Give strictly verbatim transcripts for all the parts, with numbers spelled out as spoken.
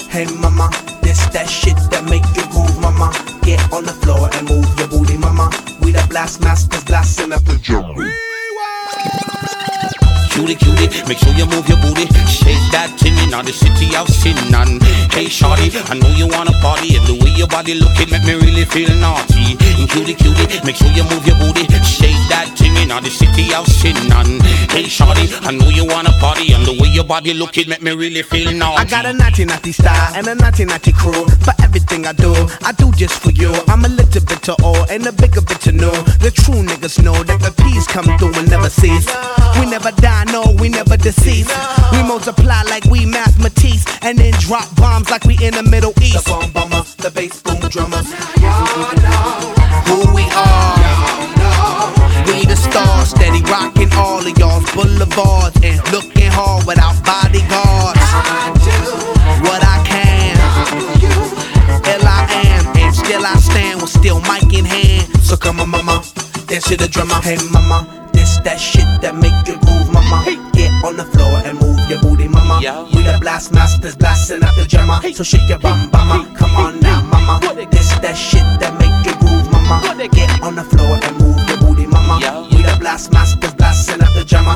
Hey mama, this that shit that make you groove, mama. Get on the floor and move your booty, mama. We the blast masters blasting up the drum. Cutie, cutie, make sure you move your booty. Shake that thing in the city of sin. And hey shorty, I know you wanna party, and the way your body looking make me really feel naughty. And cutie, cutie, make sure you move your booty. Shake that thing in the city of sin. And hey shorty, I know you wanna party, and the way your body looking make me really feel naughty. I got a naughty naughty style and a naughty naughty crew. For everything I do, I do just for you. I'm a little bit to all and a bigger bit to know. The true niggas know that the peace come through and never cease. We never die, no, we never decease. We multiply like we mathematics, and then drop bombs like we in the Middle East. The bomb bomber, the bass boom drummers. Y'all know who we are. We the stars, steady rocking all of y'all's boulevards and looking hard without bodyguards. I do what I can. Ill I am, and still I stand with still mic in hand. So come on, mama, dance to the drummer. Hey, mama, this that shit that make you groove, mama. Get on the floor and move your booty, mama. We the blast masters blasting out the drummer. So shake your bum, mama. Come on now, mama. This that shit that make you groove, mama. Get on the floor and move your booty, mama. We the blast masters blasting out the drummer.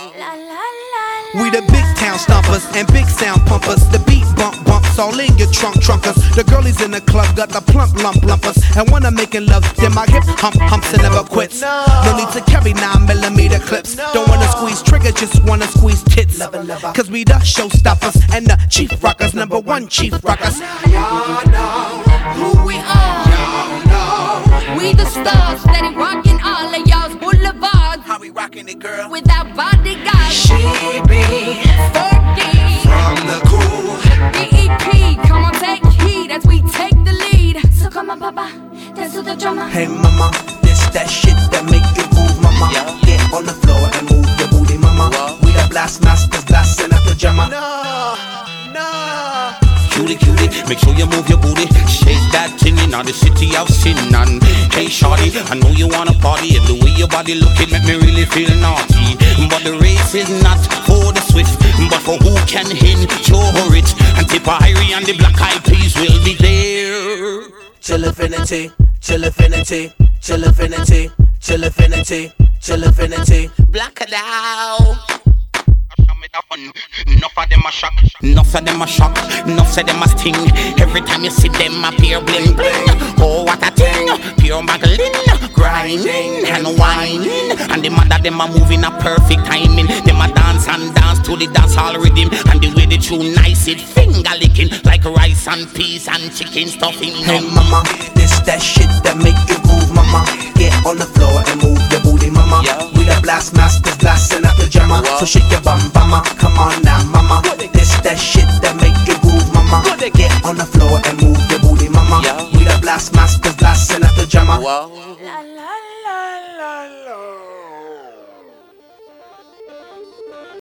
We the big town stompers and big sound pumpers. The beat bump bumps all in your trunk trunkers. The girlies in the club got the plump lump lumpers. And when I'm making love, then my hip hump humps and never quits. No need to carry nine millimeter clips. Don't wanna squeeze trigger, just wanna squeeze tits. Cause we the showstoppers and the chief rockers, number one chief rockers. Y'all know who we are. Y'all know we the stars, steady rocking all of y'all's boulevards. How we rocking it, girl? Without bodyguards. She be Fergie from the cool B E P, come on take heed as we take the lead. So come on, papa, dance to the drummer. Hey mama, this that shit that make you move, mama. Get on the floor and move your booty, mama. We the blast masters blasting up the drummer. No, no. Cutie, cutie, make sure you move your booty. Shake that thing in the city of sin. And hey shorty, I know you wanna party, and the way your body looking make me really feel naughty. But the race is not for the swift, but for who can endure it. And Tipperary and the Black Eyed Peas will be there. Till infinity, till infinity, till infinity, till infinity, till infinity. Black it out. Enough of them a shock, enough of them a shock, enough of them a sting. Every time you see them appear bling bling. Oh what a thing, pure Magdalene, grinding and whining. And the mother them a moving a perfect timing. Them a dance and dance to the dance hall rhythm. And the way they tune nice it finger licking like rice and peas and chicken stuffing. Hey mama, this that shit that make you groove, mama. Get on the floor and move your booty, mama. We the blast masters blasting out the drummer. So shake your bum, mama. Come on now, mama. This that shit that make you groove, mama. Get on the floor and move your booty, mama. We the blast masters blasting out the drummer.